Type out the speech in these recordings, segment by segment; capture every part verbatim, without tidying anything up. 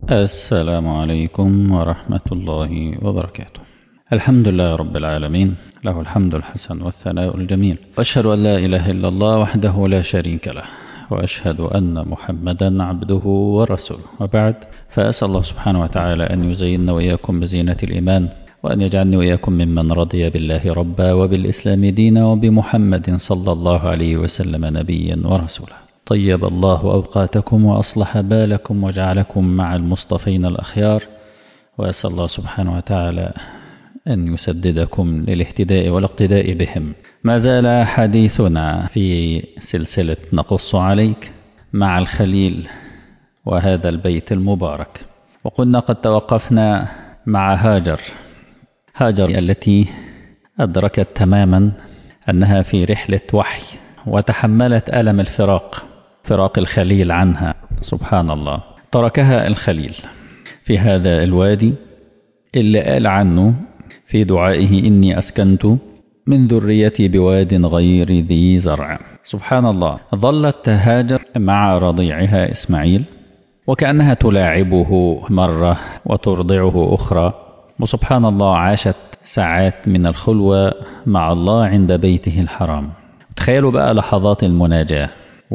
السلام عليكم ورحمة الله وبركاته. الحمد لله رب العالمين، له الحمد الحسن والثناء الجميل، وأشهد أن لا إله إلا الله وحده لا شريك له، وأشهد أن محمدا عبده ورسوله، وبعد، فأسأل الله سبحانه وتعالى أن يزيننا وإياكم بزينة الإيمان، وأن يجعلني وإياكم ممن رضي بالله ربا وبالإسلام دينا وبمحمد صلى الله عليه وسلم نبيا ورسولا. طيب الله أوقاتكم وأصلح بالكم وجعلكم مع المصطفين الأخيار، وأسأل الله سبحانه وتعالى أن يسددكم للاهتداء والاقتداء بهم. ما زال حديثنا في سلسلة نقص عليك مع الخليل وهذا البيت المبارك، وقلنا قد توقفنا مع هاجر هاجر التي أدركت تماما أنها في رحلة وحي، وتحملت ألم الفراق فراق الخليل عنها. سبحان الله، تركها الخليل في هذا الوادي اللي قال عنه في دعائه: إني أسكنت من ذريتي بواد غير ذي زرع. سبحان الله، ظلت هاجر مع رضيعها إسماعيل، وكأنها تلاعبه مرة وترضعه أخرى، وسبحان الله عاشت ساعات من الخلوة مع الله عند بيته الحرام. تخيلوا بقى لحظات المناجاة،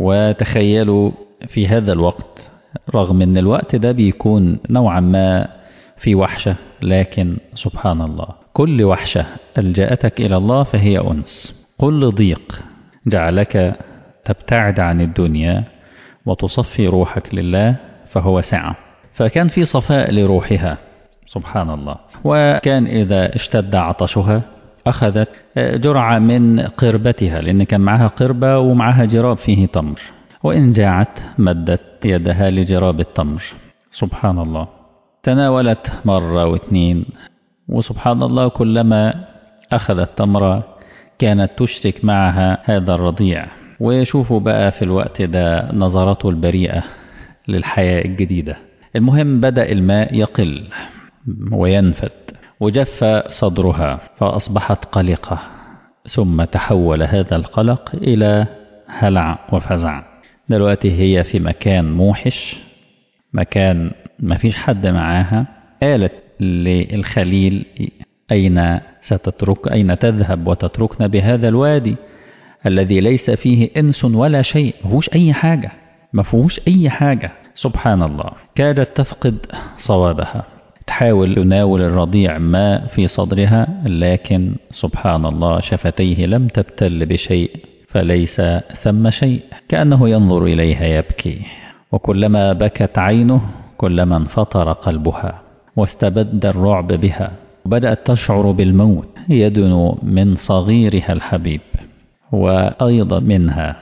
وتخيلوا في هذا الوقت، رغم أن الوقت ده بيكون نوعا ما في وحشة، لكن سبحان الله كل وحشة ألجأتك إلى الله فهي أنس، كل ضيق جعلك تبتعد عن الدنيا وتصفي روحك لله فهو سعة. فكان في صفاء لروحها سبحان الله. وكان إذا اشتد عطشها أخذت جرعة من قربتها، لأن كان معها قربة ومعها جراب فيه تمر، وإن جاعت مدت يدها لجراب التمر. سبحان الله، تناولت مرة واثنين، وسبحان الله كلما أخذت تمرة كانت تشرك معها هذا الرضيع. ويشوفوا بقى في الوقت ده نظرته البريئة للحياة الجديدة. المهم بدأ الماء يقل وينفد وجف صدرها فأصبحت قلقة، ثم تحول هذا القلق إلى هلع وفزع. دلوقتي هي في مكان موحش، مكان ما فيش حد معاها. قالت للخليل: أين ستترك أين تذهب وتتركنا بهذا الوادي الذي ليس فيه إنس ولا شيء، ما فيهوش أي حاجة ما فيهوش أي حاجة. سبحان الله، كادت تفقد صوابها، تحاول تناول الرضيع ما في صدرها، لكن سبحان الله شفتيه لم تبتل بشيء، فليس ثم شيء. كأنه ينظر إليها يبكي، وكلما بكت عينه كلما انفطر قلبها واستبد الرعب بها، وبدأت تشعر بالموت يدنو من صغيرها الحبيب وأيضا منها.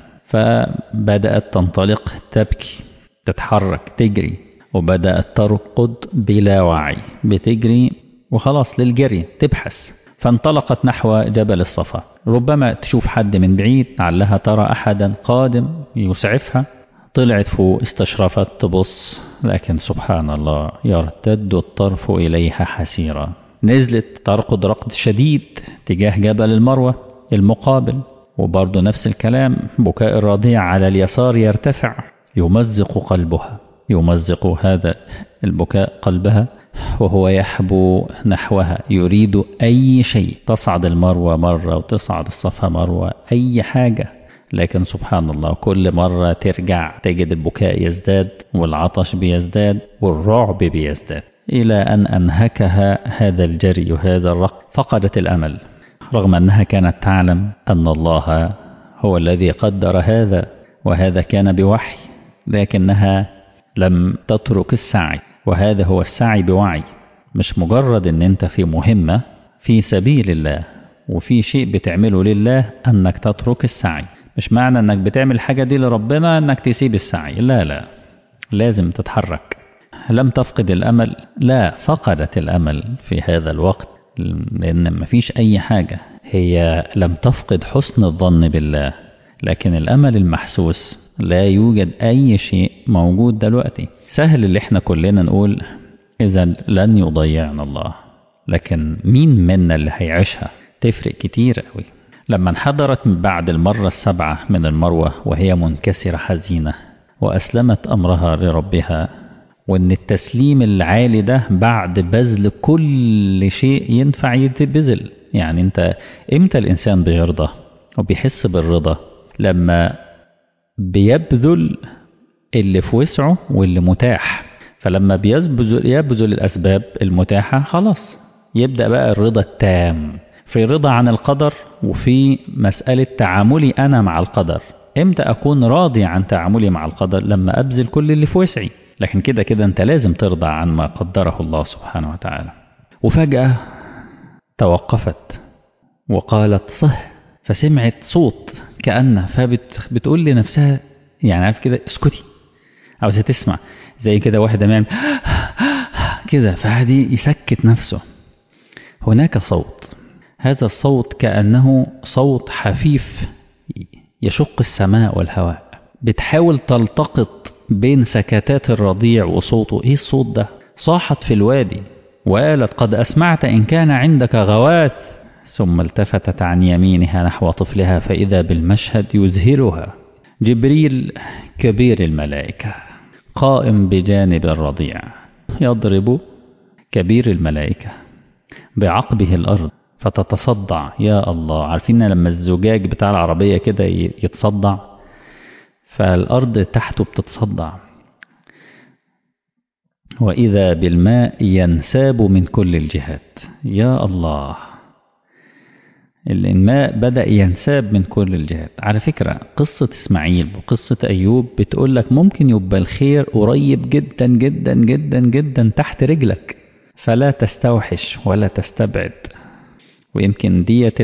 فبدأت تنطلق تبكي، تتحرك، تجري، وبدأت ترقد بلا وعي، بتجري وخلاص للجري، تبحث. فانطلقت نحو جبل الصفا، ربما تشوف حد من بعيد، لعلها ترى أحدا قادم يسعفها. طلعت فوق، استشرفت تبص، لكن سبحان الله يرتد الطرف إليها حسيرا. نزلت ترقد رقد شديد تجاه جبل المروة المقابل، وبرضه نفس الكلام، بكاء الرضيع على اليسار يرتفع، يمزق قلبها، يمزق هذا البكاء قلبها، وهو يحبو نحوها يريد أي شيء، تصعد المروة مرة وتصعد الصفا مروة، أي حاجة. لكن سبحان الله كل مرة ترجع تجد البكاء يزداد، والعطش بيزداد، والرعب بيزداد، إلى أن أنهكها هذا الجري وهذا الرقب. فقدت الأمل، رغم أنها كانت تعلم أن الله هو الذي قدر هذا، وهذا كان بوحي، لكنها لم تترك السعي. وهذا هو السعي بوعي، مش مجرد ان انت في مهمة في سبيل الله وفي شيء بتعمله لله انك تترك السعي. مش معنى انك بتعمل حاجة دي لربنا انك تسيب السعي، لا لا، لازم تتحرك. لم تفقد الامل، لا، فقدت الامل في هذا الوقت، لان مفيش اي حاجة. هي لم تفقد حسن الظن بالله، لكن الامل المحسوس لا يوجد أي شيء موجود دلوقتي. سهل اللي احنا كلنا نقول إذا لن يضيعنا الله، لكن مين منا اللي هيعيشها؟ تفرق كتير قوي. لما انحدرت بعد المرة السبعة من المروة وهي منكسرة حزينة، وأسلمت أمرها لربها، وإن التسليم العالي ده بعد بذل كل شيء ينفع يتبذل. يعني أنت إمتى الإنسان بيرضى وبيحس بالرضا؟ لما بيبذل اللي في وسعه واللي متاح. فلما بيبذل يبذل الأسباب المتاحة خلاص يبدأ بقى الرضا التام. في رضا عن القدر وفي مسألة تعاملي أنا مع القدر. إمتى أكون راضي عن تعاملي مع القدر؟ لما أبذل كل اللي في وسعي. لكن كده كده أنت لازم ترضى عن ما قدره الله سبحانه وتعالى. وفجأة توقفت وقالت صح، فسمعت صوت كأنه، فبتقول لنفسها يعني عارف كده اسكتي، عاوزة تسمع زي كده واحدة يعمل كده، فهذه يسكت نفسه. هناك صوت، هذا الصوت كأنه صوت حفيف يشق السماء والهواء، بتحاول تلتقط بين سكتات الرضيع وصوته. ايه الصوت ده؟ صاحت في الوادي وقالت قد أسمعت إن كان عندك غواث. ثم التفتت عن يمينها نحو طفلها فإذا بالمشهد يزهرها. جبريل كبير الملائكة قائم بجانب الرضيع يضرب كبير الملائكة بعقبه الأرض فتتصدع. يا الله، عارفين لما الزجاج بتاع العربية كده يتصدع، فالأرض تحته بتتصدع. وإذا بالماء ينساب من كل الجهات. يا الله، الماء بدأ ينساب من كل الجهات. على فكرة قصة إسماعيل وقصة أيوب بتقول لك ممكن يبقى الخير قريب جدا جدا جدا جدا تحت رجلك، فلا تستوحش ولا تستبعد. ويمكن ديت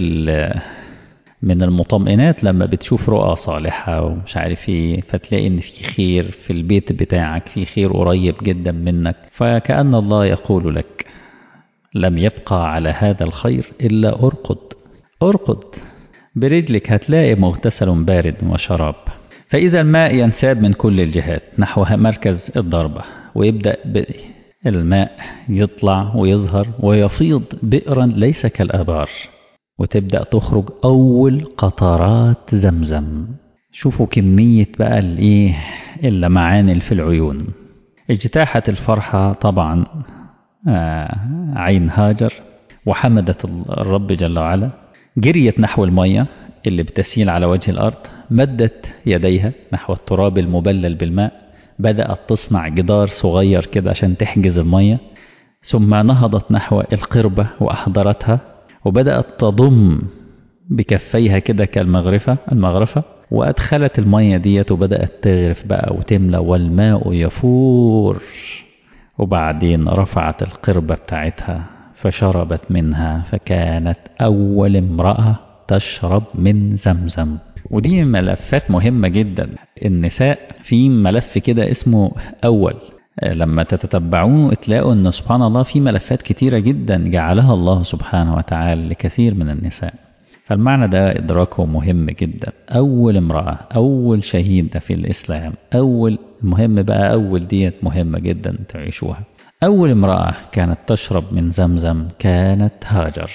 من المطمئنات لما بتشوف رؤى صالحة ومش عارف ايه، فتلاقي ان في خير في البيت بتاعك، في خير قريب جدا منك، فكأن الله يقول لك لم يبقى على هذا الخير إلا أرقد. أرقد برجلك هتلاقي مغتسل بارد وشراب. فإذا الماء ينساب من كل الجهات نحو مركز الضربة، ويبدأ الماء يطلع ويظهر ويفيض بئرا ليس كالآبار، وتبدأ تخرج أول قطرات زمزم. شوفوا كمية بقى الإيه اللمعان في العيون. اجتاحت الفرحة طبعا آه عين هاجر وحمدت الرب جل وعلا، جريت نحو المية اللي بتسيل على وجه الأرض، مدت يديها نحو التراب المبلل بالماء، بدأت تصنع جدار صغير كده عشان تحجز المية، ثم نهضت نحو القربة وأحضرتها، وبدأت تضم بكفيها كده كالمغرفة المغرفة، وأدخلت المية ديت وبدأت تغرف بقى وتملى والماء يفور. وبعدين رفعت القربة بتاعتها فشربت منها، فكانت أول امرأة تشرب من زمزم. ودي ملفات مهمة جدا. النساء في ملف كده اسمه أول، لما تتتبعوه تلاقوا أن سبحان الله في ملفات كتيرة جدا جعلها الله سبحانه وتعالى لكثير من النساء. فالمعنى ده إدراكه مهم جدا. أول امرأة، أول شهيدة في الإسلام، أول مهم بقى، أول ديت مهمة جدا تعيشوها. أول امرأة كانت تشرب من زمزم كانت هاجر.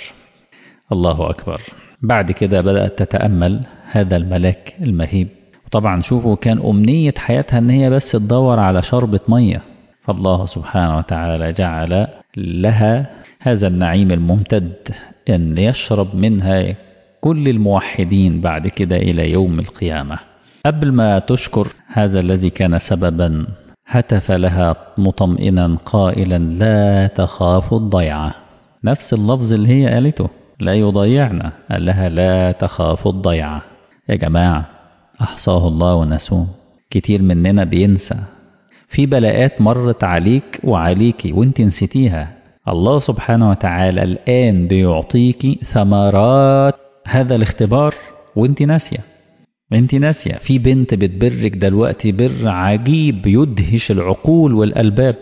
الله أكبر. بعد كده بدأت تتأمل هذا الملاك المهيب. وطبعا شوفوا كان أمنية حياتها أن هي بس تدور على شربة مية، فالله سبحانه وتعالى جعل لها هذا النعيم الممتد أن يشرب منها كل الموحدين بعد كده إلى يوم القيامة. قبل ما تشكر هذا الذي كان سببا، هتف لها مطمئنا قائلا لا تخاف الضيعة. نفس اللفظ اللي هي قالته، لا يضيعنا، قال لها لا تخاف الضيعة. يا جماعة أحصاه الله ونسوه. كتير مننا بينسى في بلاءات مرت عليك وعليك وانت نسيتيها. الله سبحانه وتعالى الآن بيعطيك ثمرات هذا الاختبار وانت ناسية. انت ناسية في بنت بتبرك دلوقتي بر عجيب يدهش العقول والألباب،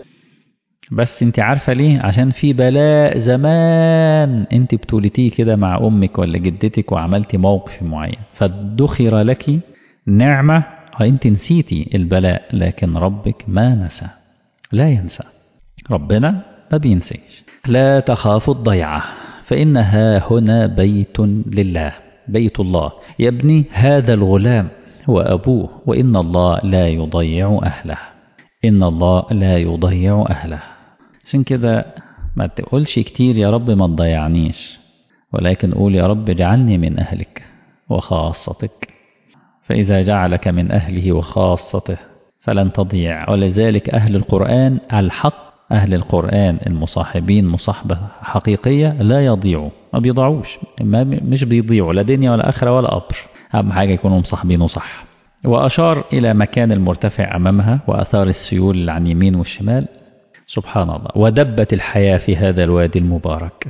بس انت عارفة ليه؟ عشان في بلاء زمان انت بتولتيه كده مع أمك ولا جدتك وعملتي موقف معين فادخر لك نعمة، انت نسيتي البلاء، لكن ربك ما نسى، لا ينسى. ربنا ما بينسيش. لا تخاف الضيعة فإنها هنا بيت لله، بيت الله. يا ابني هذا الغلام وأبوه، وإن الله لا يضيع أهله. إن الله لا يضيع أهله. عشان كده ما تقولش كتير يا رب ما تضيعنيش، ولكن قول يا رب اجعلني من أهلك وخاصتك، فإذا جعلك من أهله وخاصته فلن تضيع. ولذلك أهل القرآن الحق، أهل القرآن المصاحبين مصاحبة حقيقية لا يضيعوا، ما بيضيعوش، ما مش بيضيعوا لا دنيا ولا آخرة ولا قبر، أهم حاجة يكونوا مصاحبينه صح. وأشار إلى مكان المرتفع أمامها وأثار السيول عن يمين والشمال. سبحان الله. ودبت الحياة في هذا الوادي المبارك،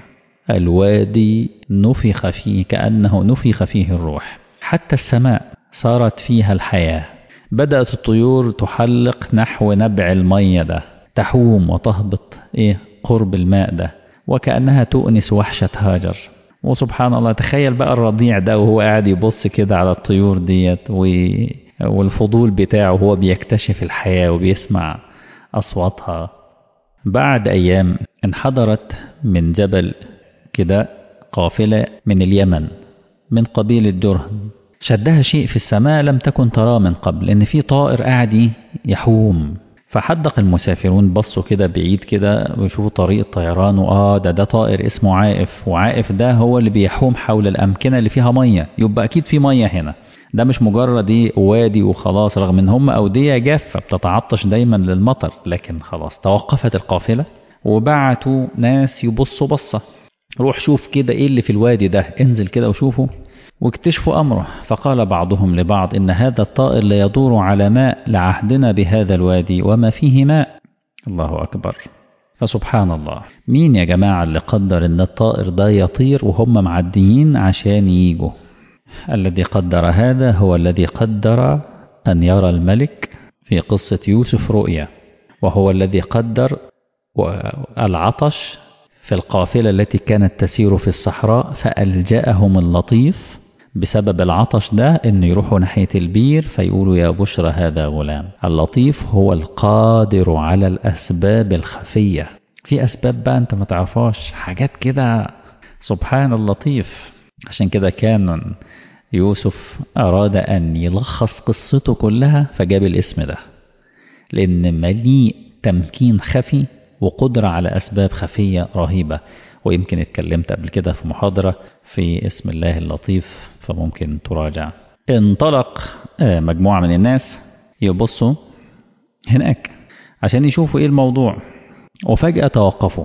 الوادي نفخ فيه كأنه نفخ فيه الروح، حتى السماء صارت فيها الحياة. بدأت الطيور تحلق نحو نبع المية ده، تحوم وتهبط إيه قرب الماء ده، وكأنها تؤنس وحشة هاجر. وسبحان الله، تخيل بقى الرضيع ده وهو قاعد يبص كده على الطيور ديت، والفضول بتاعه هو بيكتشف الحياة وبيسمع أصواتها. بعد أيام انحدرت من جبل كده قافلة من اليمن من قبيلة درهم، شدها شيء في السماء لم تكن تراه من قبل، إن في طائر قاعد يحوم. فحدق المسافرون، بصوا كده بعيد كده ويشوفوا طريق الطيران، وآه ده ده طائر اسمه عائف، وعائف ده هو اللي بيحوم حول الأمكنة اللي فيها مية، يبقى أكيد في مية هنا، ده مش مجرد ايه وادي وخلاص، رغم ان هم أودية جافة بتتعطش دايما للمطر، لكن خلاص توقفت القافلة وبعتوا ناس يبصوا بصة، روح شوف كده ايه اللي في الوادي ده، انزل كده وشوفوا. واكتشفوا أمره، فقال بعضهم لبعض إن هذا الطائر لا يدور على ماء لعهدنا بهذا الوادي وما فيه ماء. الله أكبر. فسبحان الله، مين يا جماعة اللي قدر إن الطائر ده يطير وهم معديين عشان ييجوا؟ الذي قدر هذا هو الذي قدر أن يرى الملك في قصة يوسف رؤيا، وهو الذي قدر العطش في القافلة التي كانت تسير في الصحراء، فألجأهم اللطيف بسبب العطش ده إن يروحوا ناحية البير فيقولوا يا بشرى هذا غلام. اللطيف هو القادر على الأسباب الخفية، في أسباب بقى أنت ما تعرفهاش، حاجات كده سبحان اللطيف. عشان كده كان يوسف أراد أن يلخص قصته كلها فجاب الاسم ده، لأن مليء تمكين خفي وقدرة على أسباب خفية رهيبة. ويمكن اتكلمت قبل كده في محاضرة في اسم الله اللطيف، فممكن تراجع. انطلق مجموعة من الناس يبصوا هناك عشان يشوفوا ايه الموضوع، وفجأة توقفوا،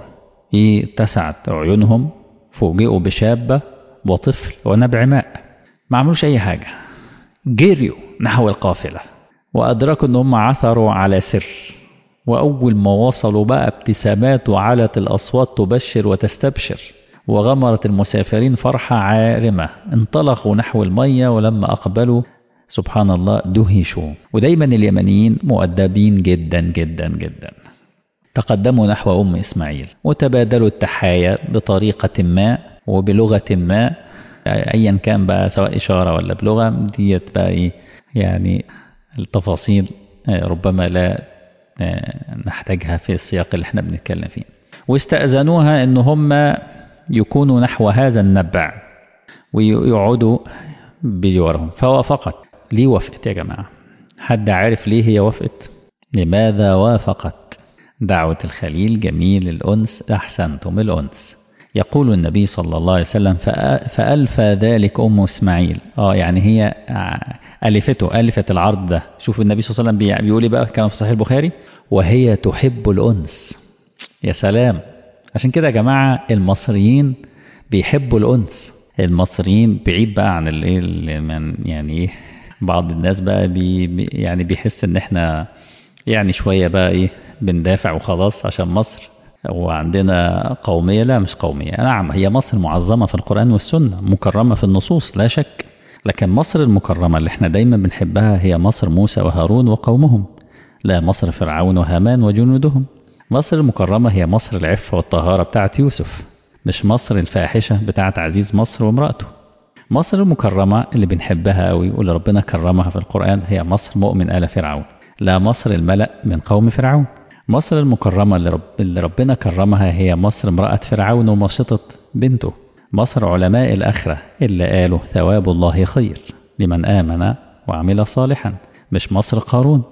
اتسعت عيونهم، فوجئوا بشابة وطفل ونبع ماء، ما عملوش اي حاجة، جريوا نحو القافلة وأدركوا ان هم عثروا على سر. وأول ما وصلوا بقى ابتسامات وعلت الأصوات تبشر وتستبشر، وغمرت المسافرين فرحة عارمة، انطلقوا نحو المية، ولما أقبلوا سبحان الله دهشوا. ودايما اليمنيين مؤدبين جدا جدا جدا، تقدموا نحو أم إسماعيل وتبادلوا التحايا بطريقة ما وبلغة ما، أيا كان بقى، سواء إشارة ولا بلغة ديت بقى إيه يعني، التفاصيل ربما لا نحتاجها في السياق اللي احنا بنتكلم فيه. واستأذنوها ان هم يكونوا نحو هذا النبع ويقعدوا بجوارهم، فوافقت. ليه وافقت يا جماعة؟ حد عارف ليه هي وافقت؟ لماذا وافقت؟ دعوة الخليل جميل الأنس، أحسنتم الأنس. يقول النبي صلى الله عليه وسلم فألفى ذلك أم إسماعيل. آه يعني هي ألفته، ألفت العرض ده. شوف النبي صلى الله عليه وسلم بيقول بقى كما في صحيح البخاري وهي تحب الأنس. يا سلام. عشان كده يا جماعة المصريين بيحبوا الأنس، المصريين بعيد بقى عن اللي يعني ايه، بعض الناس بقى بي يعني بيحس ان احنا يعني شوية بقى ايه بندافع وخلاص عشان مصر وعندنا قومية. لا مش قومية، نعم هي مصر معظمة في القرآن والسنة، مكرمة في النصوص لا شك، لكن مصر المكرمة اللي احنا دايما بنحبها هي مصر موسى وهارون وقومهم، لا مصر فرعون وهامان وجنودهم. مصر المكرمة هي مصر العفة والطهارة بتاعت يوسف، مش مصر الفاحشة بتاعت عزيز مصر وامرأته. مصر المكرمة اللي بنحبها قوي واللي ربنا كرمها في القرآن هي مصر مؤمن آل فرعون، لا مصر الملأ من قوم فرعون. مصر المكرمة اللي, رب اللي ربنا كرمها هي مصر امرأة فرعون ومشطة بنته. مصر علماء الآخرة اللي قالوا ثواب الله خير لمن آمن وعمل صالحا، مش مصر قارون.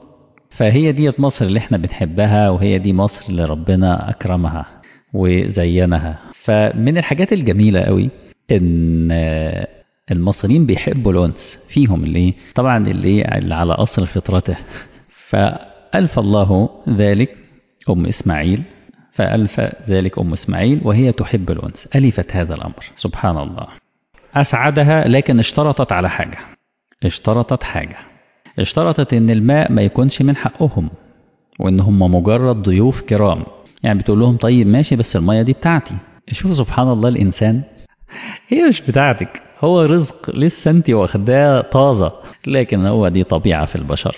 فهي دي مصر اللي احنا بنحبها، وهي دي مصر اللي ربنا أكرمها وزينها. فمن الحاجات الجميلة قوي ان المصريين بيحبوا الأنس فيهم، اللي طبعا اللي, اللي على أصل فطرته. فألف الله ذلك أم إسماعيل، فألف ذلك أم إسماعيل وهي تحب الأنس، ألفت هذا الأمر سبحان الله. أسعدها، لكن اشترطت على حاجة، اشترطت حاجة اشترطت ان الماء ما يكونش من حقهم، وان هم مجرد ضيوف كرام. يعني بتقول لهم طيب ماشي، بس المية دي بتاعتي. شوف سبحان الله، الإنسان هي مش بتاعتك، هو رزق لسه انت واخداه طازة، لكن هو دي طبيعة في البشر.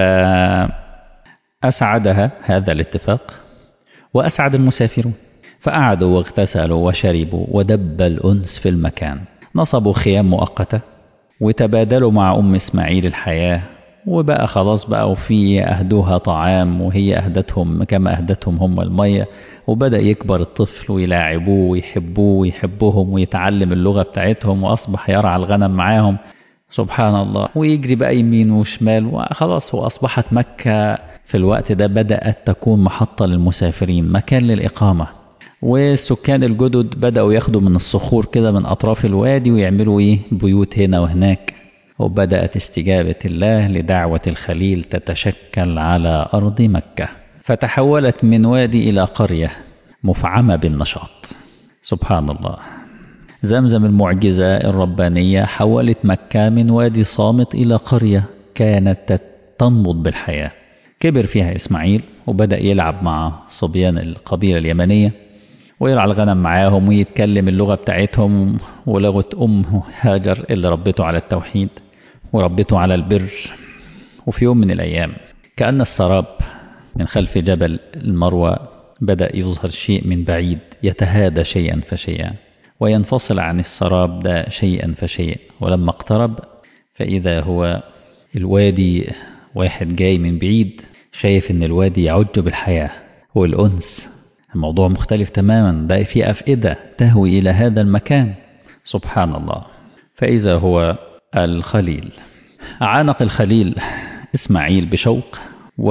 فأسعدها هذا الاتفاق، وأسعد المسافرون. فقعدوا واغتسلوا وشربوا، ودب الأنس في المكان. نصبوا خيام مؤقتة، وتبادلوا مع أم إسماعيل الحياة، وبقى خلاص بقى، وفي أهدوها طعام وهي أهدتهم كما أهدتهم هم المية. وبدأ يكبر الطفل ويلاعبوه ويحبوه ويحبوهم ويتعلم اللغة بتاعتهم، وأصبح يرعى الغنم معاهم سبحان الله، ويجري بقى يمين وشمال. وخلاص وأصبحت مكة في الوقت ده بدأت تكون محطة للمسافرين، مكان للإقامة. والسكان الجدد بدأوا ياخدوا من الصخور كده من أطراف الوادي ويعملوا إيه بيوت هنا وهناك. وبدأت استجابة الله لدعوة الخليل تتشكل على أرض مكة، فتحولت من وادي إلى قرية مفعمة بالنشاط سبحان الله. زمزم المعجزة الربانية حولت مكة من وادي صامت إلى قرية كانت تنبض بالحياة. كبر فيها إسماعيل وبدأ يلعب مع صبيان القبيلة اليمنية، ويرعى الغنم معاهم ويتكلم اللغة بتاعتهم ولغة أمه هاجر اللي ربته على التوحيد وربته على البر. وفي يوم من الأيام كأن السراب من خلف جبل المروة بدأ يظهر شيء من بعيد، يتهادى شيئا فشيئا وينفصل عن السراب ده شيئا فشيئا. ولما اقترب فإذا هو الوادي، واحد جاي من بعيد شايف ان الوادي يعج بالحياة والأنس. الموضوع مختلف تماما، بقى في أفئدة تهوي إلى هذا المكان سبحان الله. فإذا هو الخليل. عانق الخليل إسماعيل بشوق،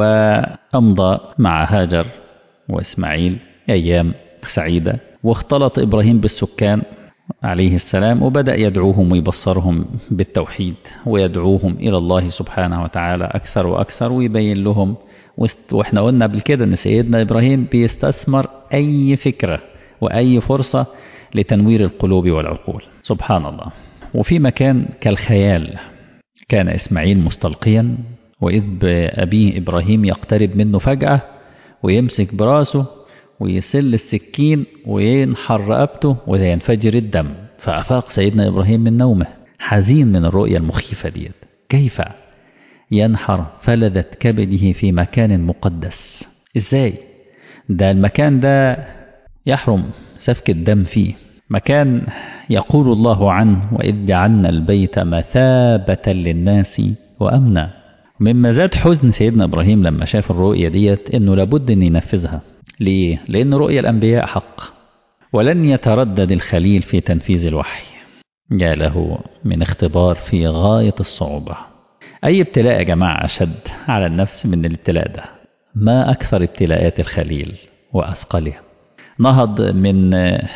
وأمضى مع هاجر وإسماعيل أيام سعيدة. واختلط إبراهيم بالسكان عليه السلام، وبدأ يدعوهم ويبصرهم بالتوحيد، ويدعوهم إلى الله سبحانه وتعالى أكثر وأكثر، ويبين لهم. وإحنا قلنا قبل كده أن سيدنا إبراهيم بيستثمر أي فكرة وأي فرصة لتنوير القلوب والعقول سبحان الله. وفي مكان كالخيال كان إسماعيل مستلقيا، وإذ بأبيه إبراهيم يقترب منه فجأة ويمسك براسه ويسل السكين وينحر رقبته وينفجر الدم. فأفاق سيدنا إبراهيم من نومه حزين من الرؤية المخيفة دي. كيف ينحر فلذة كبده في مكان مقدس؟ إزاي ده المكان ده يحرم سفك الدم فيه؟ مكان يقول الله عنه وإذ جعلنا البيت مثابة للناس وأمنا. مما زاد حزن سيدنا إبراهيم لما شاف الرؤية ديت إنه لابد أن ينفذها. ليه؟ لأن رؤية الأنبياء حق، ولن يتردد الخليل في تنفيذ الوحي. جاء من اختبار في غاية الصعوبة. أي ابتلاء يا جماعة أشد على النفس من الابتلاء ده؟ ما أكثر ابتلاءات الخليل وأثقلها. نهض من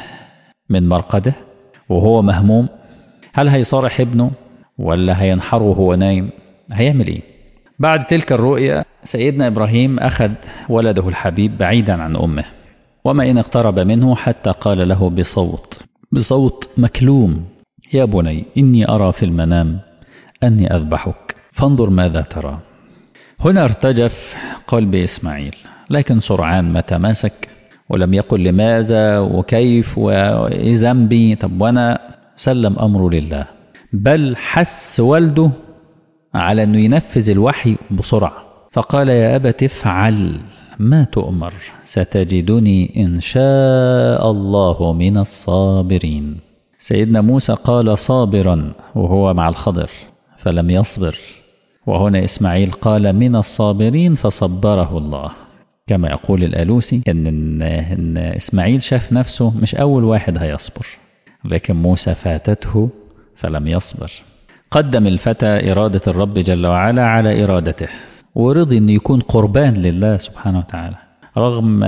من مرقده وهو مهموم، هل هيصارح ابنه ولا هينحره وهو نايم؟ هيعمل ايه؟ بعد تلك الرؤيا سيدنا إبراهيم أخذ ولده الحبيب بعيدا عن أمه، وما إن اقترب منه حتى قال له بصوت بصوت مكلوم: يا بني إني أرى في المنام أني أذبحك فانظر ماذا ترى. هنا ارتجف قلب إسماعيل، لكن سرعان ما تماسك ولم يقل لماذا وكيف وإيه ذنبي، طب وأنا سلم أمره لله. بل حث والده على أنه ينفذ الوحي بسرعة، فقال: يا أبت افعل ما تؤمر ستجدني إن شاء الله من الصابرين. سيدنا موسى قال صابرا وهو مع الخضر فلم يصبر، وهنا إسماعيل قال من الصابرين فصبره الله. كما يقول الألوسي إن, إن إسماعيل شاف نفسه مش أول واحد هيصبر، لكن موسى فاتته فلم يصبر. قدم الفتى إرادة الرب جل وعلا على إرادته، ورضي أن يكون قربان لله سبحانه وتعالى، رغم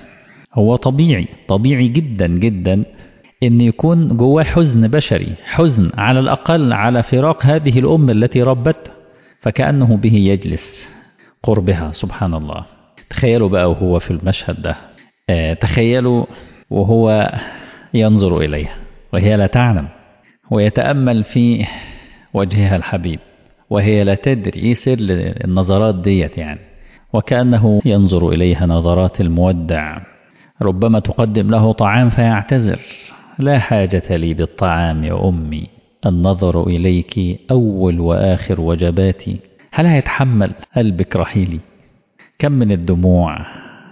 هو طبيعي طبيعي جدا جدا أن يكون جواه حزن بشري، حزن على الأقل على فراق هذه الأم التي ربته، فكأنه به يجلس قربها سبحان الله. تخيلوا بقى وهو في المشهد ده، آه تخيلوا وهو ينظر إليها وهي لا تعلم، ويتأمل في وجهها الحبيب وهي لا تدري ايه سر النظرات ديت يعني، وكأنه ينظر إليها نظرات المودع. ربما تقدم له طعام فيعتذر: لا حاجة لي بالطعام يا أمي، النظر إليك أول وآخر وجباتي، هل هيتحمل قلبك رحيلي؟ كم من الدموع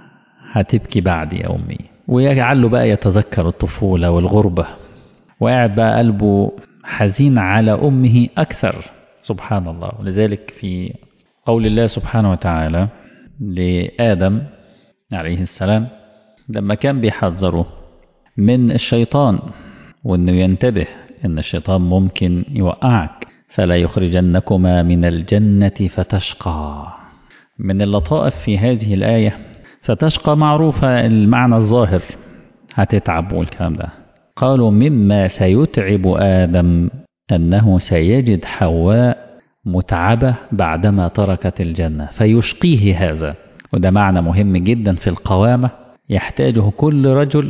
هتبكي بعدي يا أمي. ويجعله بقى يتذكر الطفولة والغربة، وقاعد بقى قلبه حزين على أمه أكثر سبحان الله. ولذلك في قول الله سبحانه وتعالى لآدم عليه السلام لما كان بيحذره من الشيطان وأنه ينتبه أن الشيطان ممكن يوقعك، فلا يخرجنكما من الجنة فتشقى. من اللطائف في هذه الآية فتشقى معروفة المعنى الظاهر، هتتعب والكلام ده. قالوا مما سيتعب آدم أنه سيجد حواء متعبة بعدما تركت الجنة فيشقيه هذا. وده معنى مهم جدا في القوامة يحتاجه كل رجل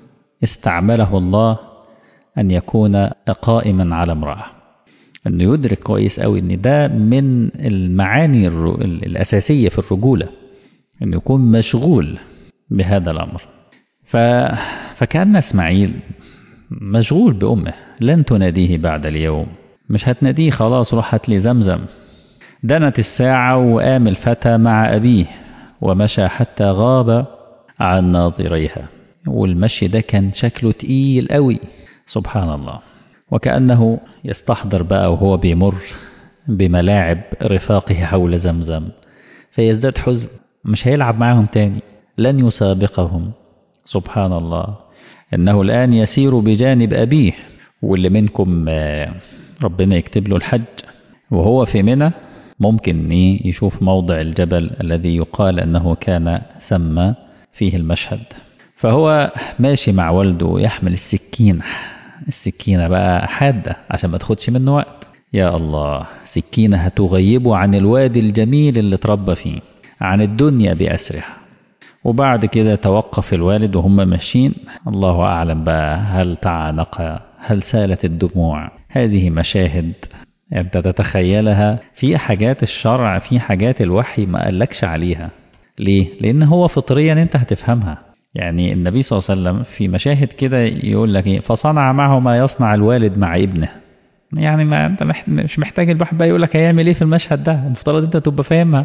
استعمله الله أن يكون قائما على امرأة، أنه يدرك كويس قوي أن ده من المعاني الأساسية في الرجولة، أنه يكون مشغول بهذا الأمر. ف... فكان إسماعيل مشغول بأمه، لن تناديه بعد اليوم، مش هتناديه خلاص روح هات لي زمزم. دنت الساعة وقام الفتى مع أبيه ومشى حتى غاب عن ناظريها، والمشي ده كان شكله تقيل قوي سبحان الله. وكأنه يستحضر بقى وهو بيمر بملاعب رفاقه حول زمزم فيزداد حزن، مش هيلعب معهم تاني، لن يسابقهم سبحان الله. إنه الآن يسير بجانب أبيه، واللي منكم ربنا يكتب له الحج وهو في منى ممكن يشوف موضع الجبل الذي يقال أنه كان ثم فيه المشهد. فهو ماشي مع والده يحمل السكين، السكينة بقى حادة عشان ما تاخدش منه وقت. يا الله، سكينة هتغيبه عن الوادي الجميل اللي تربى فيه، عن الدنيا بأسرها. وبعد كده توقف الوالد وهم ماشيين، الله أعلم بقى هل تعانق، هل سالت الدموع. هذه مشاهد أنت تتخيلها في حاجات الشرع، في حاجات الوحي ما قالكش عليها. ليه؟ لأن هو فطريا أنت هتفهمها. يعني النبي صلى الله عليه وسلم في مشاهد كده يقول لك إيه؟ فصنع معه ما يصنع الوالد مع ابنه. يعني ما أنت مش محتاج الواحد بقى يقول لك هيعمل إيه في المشهد ده، المفترض أنت تبقى فاهمها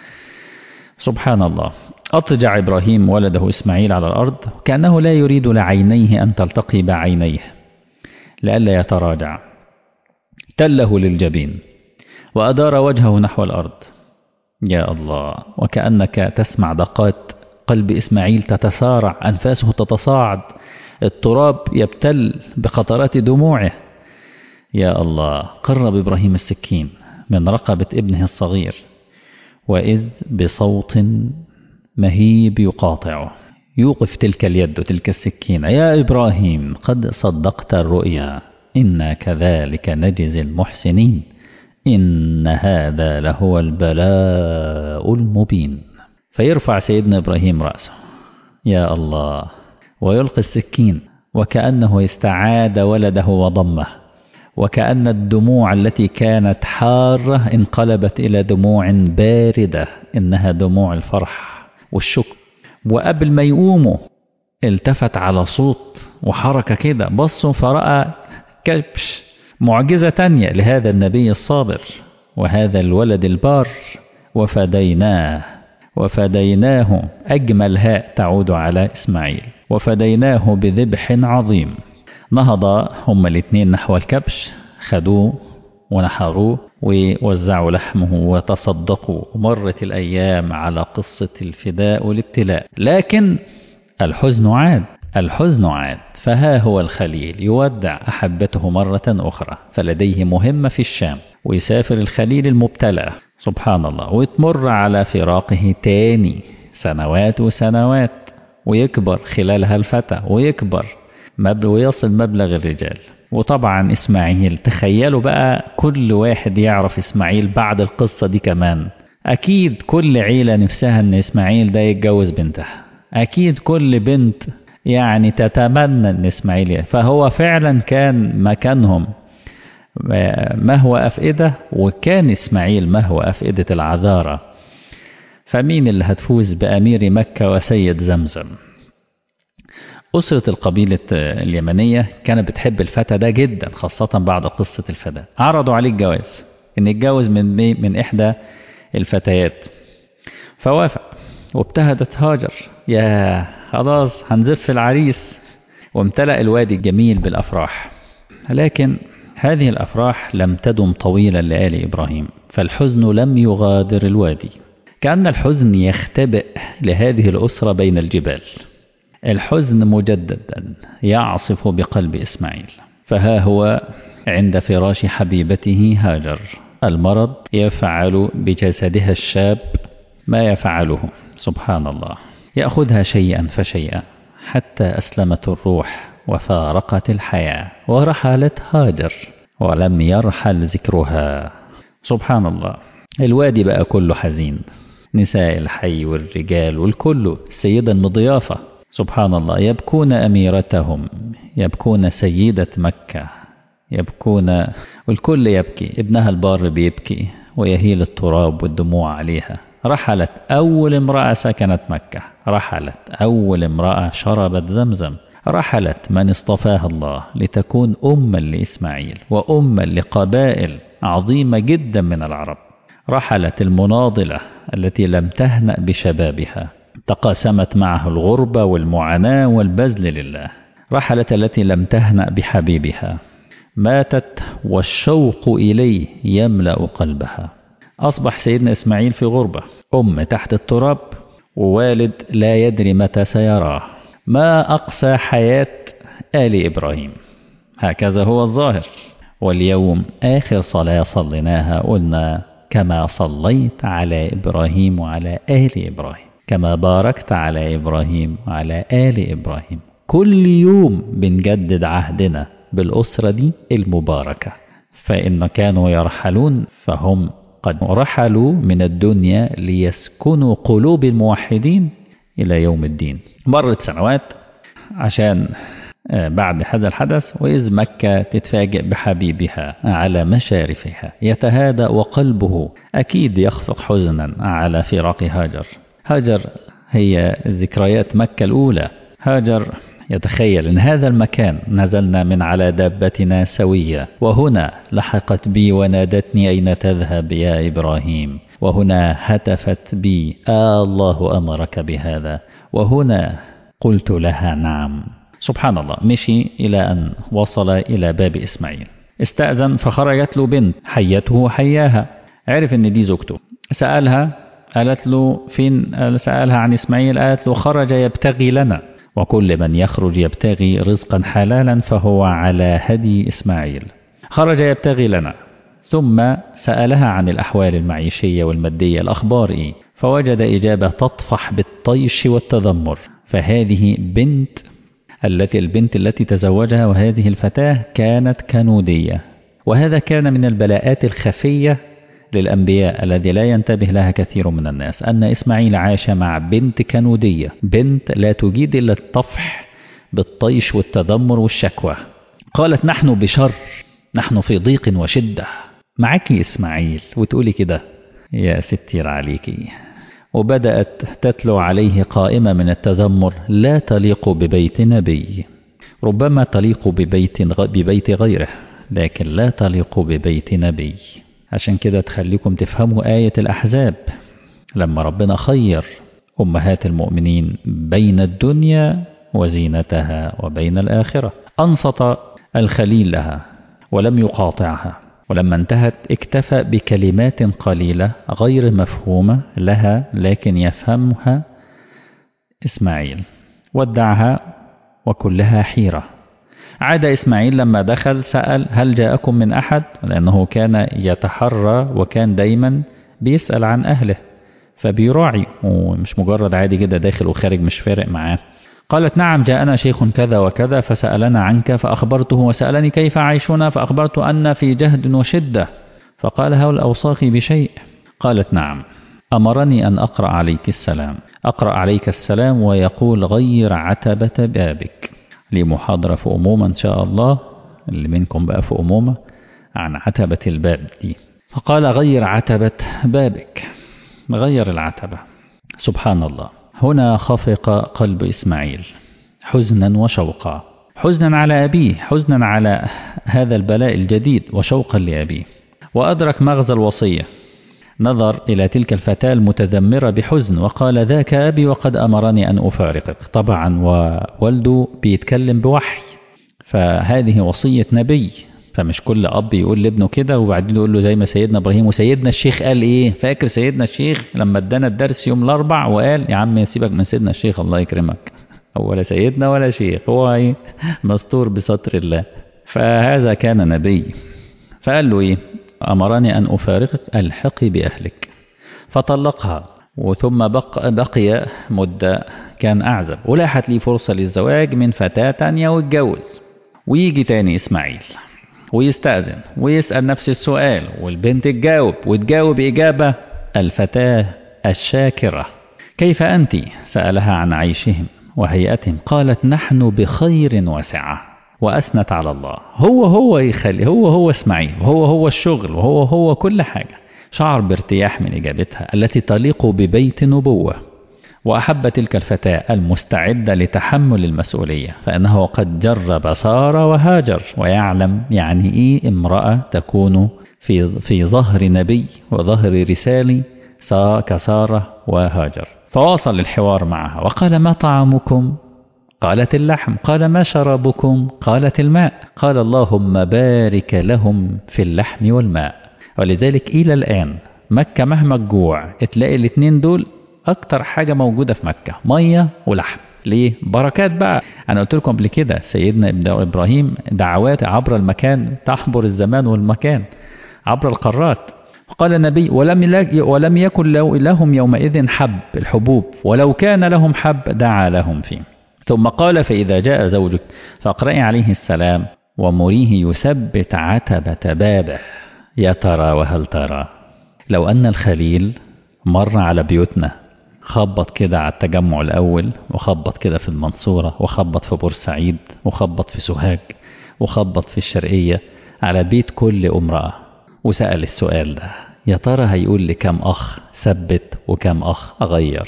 سبحان الله. أضجع إبراهيم ولده إسماعيل على الأرض كأنه لا يريد لعينيه أن تلتقي بعينيه لئلا يتراجع، تله للجبين وأدار وجهه نحو الأرض. يا الله، وكأنك تسمع دقات قلب إسماعيل تتسارع، أنفاسه تتصاعد، التراب يبتل بقطرات دموعه. يا الله، قرب إبراهيم السكين من رقبة ابنه الصغير، وإذ بصوت مهيب يقاطعه يوقف تلك اليد تلك السكينة: يا إبراهيم قد صدقت الرؤيا، إنا كذلك نجزي المحسنين، إن هذا لهو البلاء المبين. فيرفع سيدنا إبراهيم رأسه يا الله ويلقي السكين، وكأنه استعاد ولده وضمه، وكأن الدموع التي كانت حارة انقلبت إلى دموع باردة، إنها دموع الفرح والشكر. وقبل ما يقوموا التفت على صوت وحركة كده، بصوا فرأى كبش، معجزة تانية لهذا النبي الصابر وهذا الولد البار. وفديناه وفديناه أجمل هاء تعود على إسماعيل، وفديناه بذبح عظيم. نهض هما الاثنين نحو الكبش، خدوه ونحروه ووزعوا لحمه وتصدقوا. مرت الأيام على قصة الفداء والابتلاء، لكن الحزن عاد. الحزن عاد، فها هو الخليل يودع أحبته مرة أخرى، فلديه مهمة في الشام، ويسافر الخليل المبتلى سبحان الله، وتمر على فراقه تاني سنوات وسنوات، ويكبر خلالها الفتى، ويكبر مبلغ ويصل مبلغ الرجال. وطبعا إسماعيل، تخيلوا بقى كل واحد يعرف إسماعيل بعد القصة دي كمان، أكيد كل عيلة نفسها أن إسماعيل ده يتجوز بنتها، أكيد كل بنت يعني تتمنى أن إسماعيل، فهو فعلا كان مكانهم مهو أفئدة، وكان إسماعيل مهو أفئدة العذارى. فمين اللي هتفوز بأمير مكة وسيد زمزم؟ أسرة القبيلة اليمنية كانت بتحب الفتى ده جدا، خاصة بعد قصة الفداء. عرضوا عليه الجواز، إن يتجوز من من إحدى الفتيات، فوافق. وابتهدت هاجر، يا خلاص هنزف العريس، وامتلأ الوادي الجميل بالأفراح. لكن هذه الأفراح لم تدم طويلا لآل إبراهيم، فالحزن لم يغادر الوادي، كأن الحزن يختبئ لهذه الأسرة بين الجبال. الحزن مجددا يعصف بقلب إسماعيل، فها هو عند فراش حبيبته هاجر، المرض يفعل بجسدها الشاب ما يفعله سبحان الله، يأخذها شيئا فشيئا حتى أسلمت الروح وفارقت الحياة، ورحلت هاجر ولم يرحل ذكرها سبحان الله. الوادي بقى كله حزين، نساء الحي والرجال والكل، السيدة المضيافة سبحان الله، يبكون أميرتهم، يبكون سيدة مكة، يبكون، والكل يبكي، ابنها البار بيبكي ويهيل التراب والدموع عليها. رحلت أول امرأة سكنت مكة، رحلت أول امرأة شربت زمزم، رحلت من اصطفاها الله لتكون أما لإسماعيل وأما لقبائل عظيمة جدا من العرب. رحلت المناضلة التي لم تهنأ بشبابها، تقاسمت معه الغربة والمعاناة والبذل لله. رحلت التي لم تهنأ بحبيبها، ماتت والشوق إليه يملأ قلبها. أصبح سيدنا إسماعيل في غربة، أم تحت التراب، ووالد لا يدري متى سيراه. ما أقسى حياة آل إبراهيم، هكذا هو الظاهر. واليوم آخر صلاة صليناها قلنا كما صليت على إبراهيم وعلى آل إبراهيم، كما باركت على إبراهيم وعلى آل إبراهيم. كل يوم بنجدد عهدنا بالأسرة دي المباركة، فإن كانوا يرحلون فهم قد رحلوا من الدنيا ليسكنوا قلوب الموحدين إلى يوم الدين. مرت سنوات عشان بعد هذا الحدث، وإذ مكة تتفاجئ بحبيبها على مشارفها يتهادأ، وقلبه أكيد يخفق حزنا على فراق هاجر. هاجر هي ذكريات مكة الأولى. هاجر يتخيل أن هذا المكان نزلنا من على دابتنا سوية، وهنا لحقت بي ونادتني أين تذهب يا إبراهيم، وهنا هتفت بي آه الله أمرك بهذا، وهنا قلت لها نعم. سبحان الله. مشي إلى أن وصل إلى باب إسماعيل، استأذن فخرجت له بنت حيته حياها، عرف أن دي زوجته. سألها، قالت له فين؟ سألها عن إسماعيل، قالت له خرج يبتغي لنا، وكل من يخرج يبتغي رزقا حلالا فهو على هدي إسماعيل. خرج يبتغي لنا. ثم سألها عن الأحوال المعيشية والمادية، الأخبار إيه؟ فوجد إجابة تطفح بالطيش والتذمر. فهذه بنت التي البنت التي تزوجها، وهذه الفتاة كانت كنودية، وهذا كان من البلاءات الخفية للأنبياء الذي لا ينتبه لها كثير من الناس، أن إسماعيل عاش مع بنت كنودية، بنت لا تجيد إلا الطفح بالطيش والتذمر والشكوى. قالت نحن بشر، نحن في ضيق وشدة، معك إسماعيل وتقولي كده يا ستير عليكي. وبدأت تتلو عليه قائمة من التذمر لا تليق ببيت نبي، ربما تليق ببيت ببيت غيره، لكن لا تليق ببيت نبي. عشان كده تخليكم تفهموا آية الأحزاب لما ربنا خير أمهات المؤمنين بين الدنيا وزينتها وبين الآخرة. أنصت الخليل لها ولم يقاطعها، ولما انتهت اكتفى بكلمات قليلة غير مفهومة لها لكن يفهمها إسماعيل. ودعها وكلها حيرة. عاد إسماعيل لما دخل سأل هل جاءكم من أحد، لأنه كان يتحرى وكان دايما بيسأل عن أهله فبيراعي ومش مجرد عادي كده داخل وخارج مش فارق معاه. قالت نعم جاءنا شيخ كذا وكذا فسألنا عنك فأخبرته وسألني كيف عيشنا فأخبرت أن في جهد وشدة، فقال هل أوصاكي بشيء؟ قالت نعم أمرني أن أقرأ عليك السلام أقرأ عليك السلام ويقول غير عتبة بابك. لي محاضرة في أمومة إن شاء الله، اللي منكم بقى في أمومة، عن عتبة الباب دي. فقال غير عتبة بابك، غير العتبة. سبحان الله. هنا خفق قلب إسماعيل حزنا وشوقا، حزنا على أبيه، حزنا على هذا البلاء الجديد، وشوقا لأبيه. وأدرك مغزى الوصية، نظر إلى تلك الفتاة المتذمرة بحزن وقال ذاك أبي وقد أمرني أن أفارقك. طبعا ووالده بيتكلم بوحي، فهذه وصية نبي، فمش كل أب يقول لابنه كده وبعدين يقول له زي ما سيدنا إبراهيم وسيدنا الشيخ قال إيه. فاكر سيدنا الشيخ لما ادانا الدرس يوم الأربع وقال يا عم سيبك من سيدنا الشيخ الله يكرمك، هو ولا سيدنا ولا شيخ، هو إيه مستور بستر الله. فهذا كان نبي، فقال له إيه أمرني أن أفارقك الحقي بأهلك. فطلقها، وثم بق بقي مدة كان أعزب، ولاحت لي فرصة للزواج من فتاة تانية واتجوز. ويجي تاني إسماعيل ويستأذن ويسأل نفس السؤال، والبنت تجاوب وتجاوب إجابة الفتاة الشاكرة. كيف أنت؟ سألها عن عيشهم وهيئتهم، قالت نحن بخير وسعة، وأثنت على الله. هو هو يخلي هو هو إسماعيل، وهو هو الشغل، وهو هو كل حاجة. شعر بارتياح من إجابتها التي تليق ببيت نبوة، وأحب تلك الفتاة المستعدة لتحمل المسؤولية، فإنه قد جرب سارة وهاجر ويعلم يعني إيه امرأة تكون في في ظهر نبي وظهر رسالي كسارة وهاجر. فواصل الحوار معها وقال ما طعامكم؟ قالت اللحم. قال ما شرابكم؟ قالت الماء. قال اللهم بارك لهم في اللحم والماء. ولذلك إلى الآن مكة مهما الجوع تلاقي الاثنين دول أكتر حاجة موجودة في مكة، مية ولحم. ليه؟ بركات بقى. أنا قلت لكم قبل كده سيدنا إبراهيم دعوات عبر المكان تعبر الزمان والمكان عبر القارات. قال النبي ولم ولم يكن لهم يومئذ حب الحبوب، ولو كان لهم حب دعا لهم فيه. ثم قال فإذا جاء زوجك فاقرئي عليه السلام ومريه يثبت عتبة بابه. يا ترى وهل ترى لو أن الخليل مر على بيوتنا، خبط كده على التجمع الأول، وخبط كده في المنصورة، وخبط في بورسعيد، وخبط في سوهاج، وخبط في الشرقية على بيت كل امرأة، وسأل السؤال ده يا ترى هيقول لي كم أخ ثبت وكم أخ أغير؟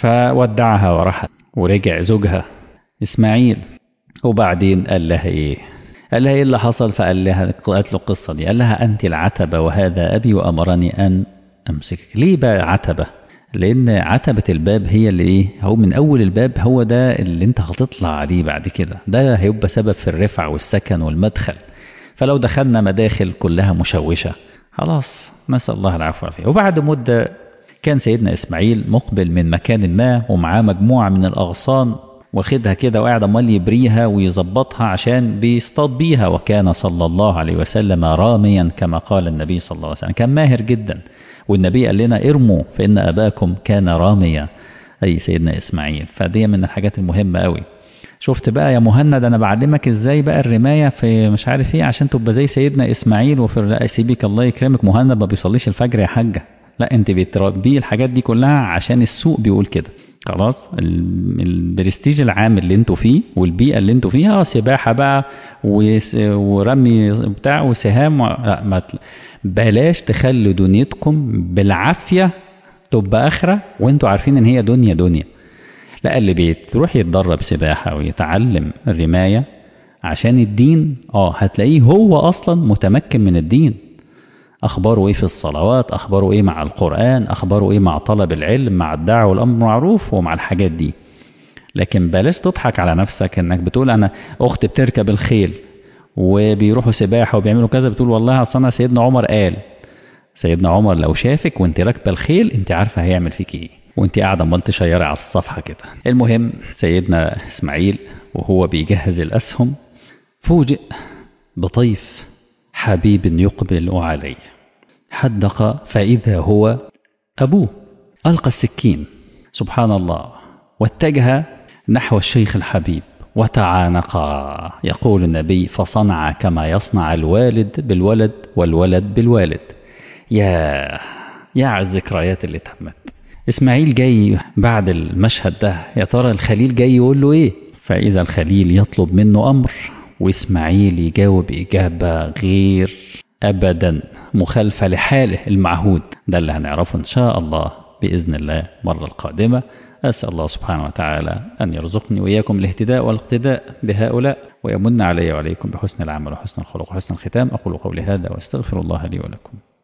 فودعها ورحت، ورجع زوجها إسماعيل. وبعدين قال لها إيه؟ قال لها إيه اللي حصل؟ فقال لها قالت له القصة دي، قال لها أنت العتبة وهذا أبي وأمرني أن أمسكك. ليه بقى عتبة؟ لأن عتبة الباب هي اللي إيه؟ هو من أول الباب هو ده اللي أنت هتطلع عليه بعد كده، ده هيبقى سبب في الرفع والسكن والمدخل. فلو دخلنا مداخل كلها مشوشة خلاص نسأل الله العفو والعافية. وبعد مدة كان سيدنا إسماعيل مقبل من مكان ما ومعاه مجموعة من الأغصان، واخدها كده وقاعد عمال يبريها ويظبطها عشان بيصطاد بيها. وكان صلى الله عليه وسلم راميا كما قال النبي صلى الله عليه وسلم، كان ماهر جدا. والنبي قال لنا ارموا فإن أباكم كان راميا، أي سيدنا إسماعيل. فدي من الحاجات المهمة قوي. شفت بقى يا مهند أنا بعلمك إزاي بقى الرماية في مش عارف إيه عشان تبقى زي سيدنا إسماعيل. وفي سيبك الله يكرمك، مهند ما بيصليش الفجر يا حاجة، لا أنت بتربيه الحاجات دي كلها عشان السوق بيقول كده. خلاص البرستيج العام اللي انتوا فيه والبيئة اللي انتوا فيها سباحة بقى ورمي بتاع وسهام و... لا ما بلاش تخلوا دنيتكم بالعافية تبقى آخرة وانتوا عارفين ان هي دنيا دنيا. لا اللي بيروح يتدرب سباحة ويتعلم الرماية عشان الدين اه هتلاقيه هو اصلا متمكن من الدين. أخباره إيه في الصلوات، أخباره إيه مع القرآن، أخباره إيه مع طلب العلم، مع الدعوة والأمر بالمعروف ومع الحاجات دي. لكن بلاش تضحك على نفسك إنك بتقول أنا أختي بتركب الخيل وبيروحوا سباحة وبيعملوا كذا، بتقول والله أصلا سيدنا عمر قال. سيدنا عمر لو شافك وانت راكبة الخيل انت عارفة هيعمل فيك إيه. وانت قاعدة عمال تشيري على الصفحة كده. المهم سيدنا إسماعيل وهو بيجهز الأسهم فوجئ بطيف حبيب يقبل عليه، حدق فإذا هو أبوه. ألقى السكين سبحان الله واتجه نحو الشيخ الحبيب وتعانقا. يقول النبي فصنع كما يصنع الوالد بالولد والولد بالوالد. يا يا على الذكريات اللي تمت. إسماعيل جاي بعد المشهد ده، يا ترى الخليل جاي يقول له إيه؟ فإذا الخليل يطلب منه أمر وإسماعيل يجاوب إجابة غير أبدا مخالفة لحاله المعهود. ده اللي هنعرفه إن شاء الله بإذن الله مرة القادمة. أسأل الله سبحانه وتعالى أن يرزقني وإياكم الاهتداء والاقتداء بهؤلاء، ويمن علي وعليكم بحسن العمل وحسن الخلق وحسن الختام. أقول قولي هذا وأستغفر الله لي ولكم.